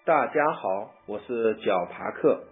大家好，我是角爬克。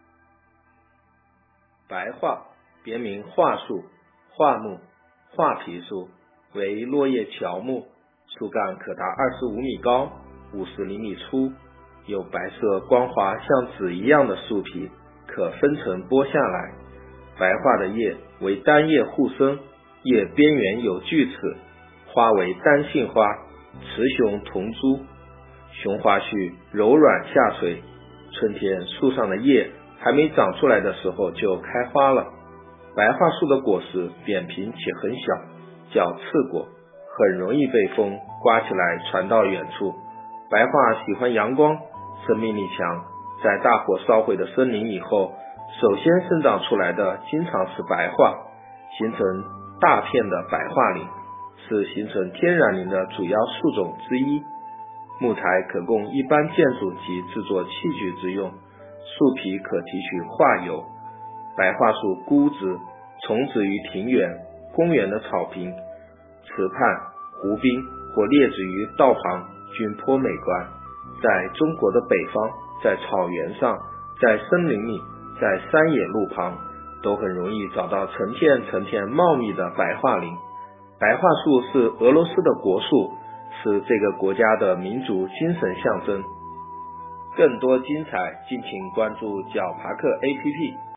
白桦别名桦树、桦木、桦皮树，为落叶乔木，树干可达25米高，50厘米粗，有白色光滑像纸一样的树皮，可分层剥下来。白桦的叶为单叶互生，叶边缘有锯齿，花为单性花，雌雄同株，雄花序柔软下垂，春天树上的叶还没长出来的时候就开花了。白桦树的果实扁平且很小，叫刺果，很容易被风刮起来传到远处。白桦喜欢阳光，生命力强，在大火烧毁的森林以后，首先生长出来的经常是白桦，形成大片的白桦林，是形成天然林的主要树种之一。木材可供一般建筑及制作器具之用，树皮可提取桦油。白桦树孤植，种植于庭园、公园的草坪、池畔、湖滨或列植于道旁，均颇美观。在中国的北方，在草原上，在森林里，在山野路旁，都很容易找到成片成片茂密的白桦林。白桦树是俄罗斯的国树，是这个国家的民族精神象征。更多精彩，敬请关注角爬克 APP。